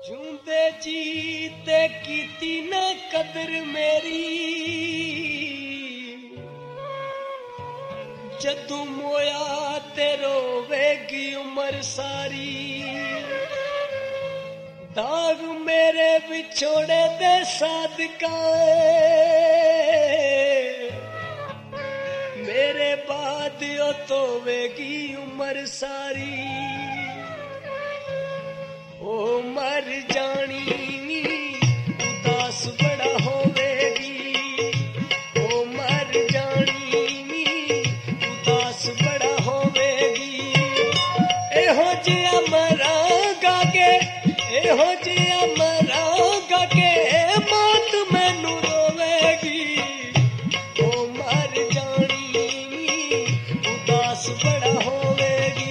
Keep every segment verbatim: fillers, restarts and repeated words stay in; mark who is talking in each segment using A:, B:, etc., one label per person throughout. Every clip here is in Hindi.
A: जूंदे जीते कीती न कदर मेरी जदू मोया ते रोवेगी उम्र सारी दाग मेरे बिछोड़े दे सादका मेरे बाद ओ तोवेगी उम्र सारी ओ मर जानी उदास बड़ा होवेगी ओ मर जानी उदास बड़ा होवेगी एहो जिया मरांगा के एहो जिया मरांगा के मौत मैनू रोवेगी ओ मर जानी उदास बड़ा होवेगी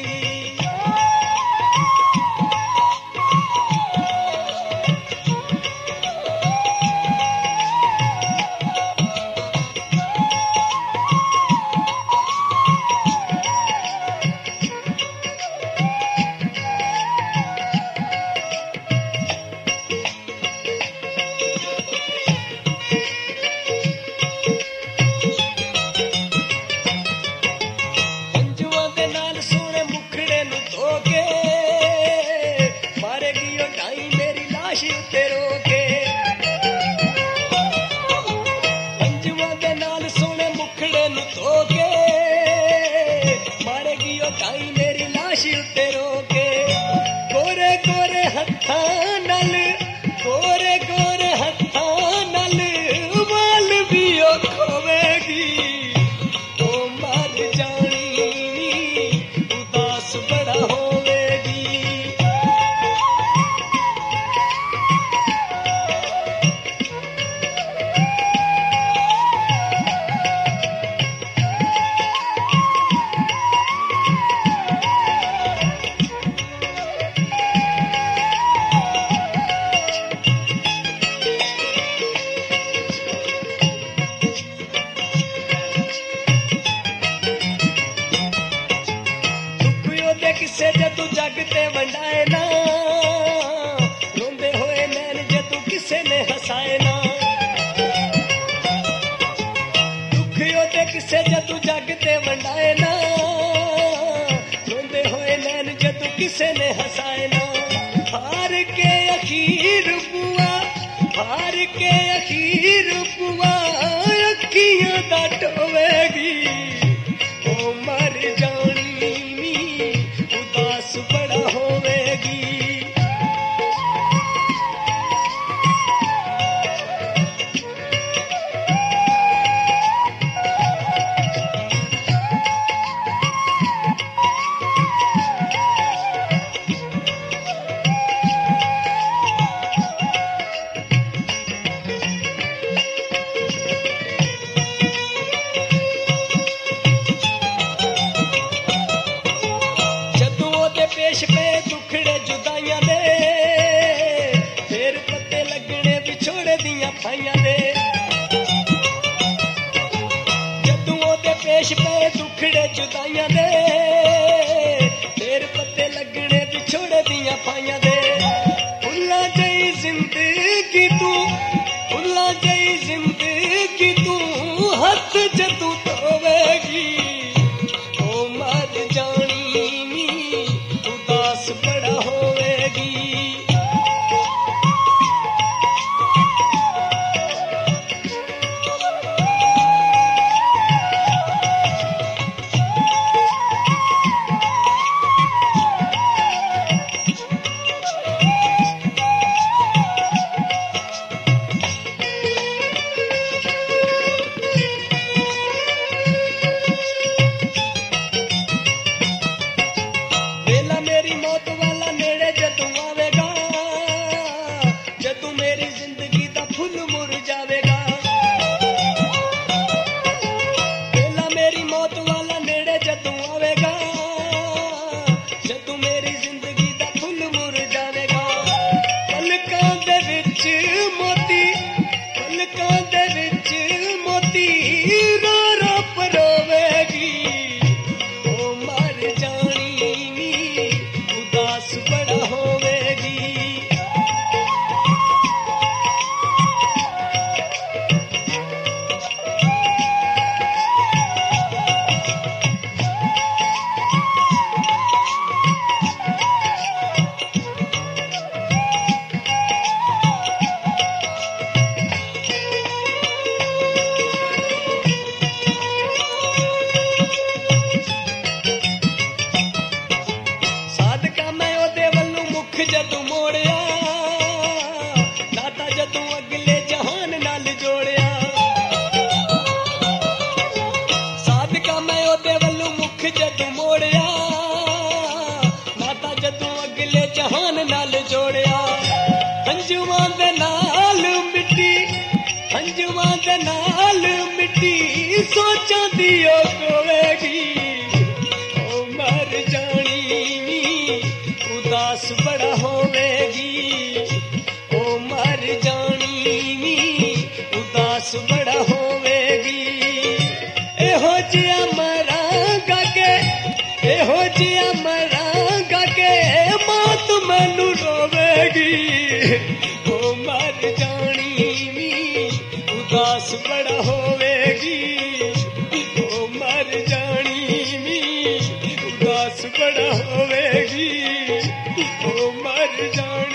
A: किसे जे तू जग ते वंडाए ना रोंदे होए नैन जे तू किसे ने हसाए ना दुखियो ते किसे जे तू जग ते वंडाए ना रोंदे होए नैन जे तू किसे ने हसाए ना हार के अखीर बुआ हार के अखीर बुआ अखियां दा टोवेगी ओ मर जानी बड़ा होवेगी जदू मोड़िया नाता जदू अगले जहान नाल जोड़िया सादका मैं ओदे वल्लू मुख जदू मोड़िया नाता जदू अगले जहान नाल जोड़िया अंजुमां दे नाल मिट्टी अंजुमां दे नाल मिट्टी सोचां दी कोवेगी ओ मर जानी उदास बड़ा होवेगी ओ मर जानी उदास बड़ा होवेगी एहो जिया मरांगा के एहो जिया मरांगा के मौत मैनू रोवेगी ओ मर जानी उदास बड़ा होवेगी ओ मर जानी उदास बड़ा होवेगी ओ मर जानी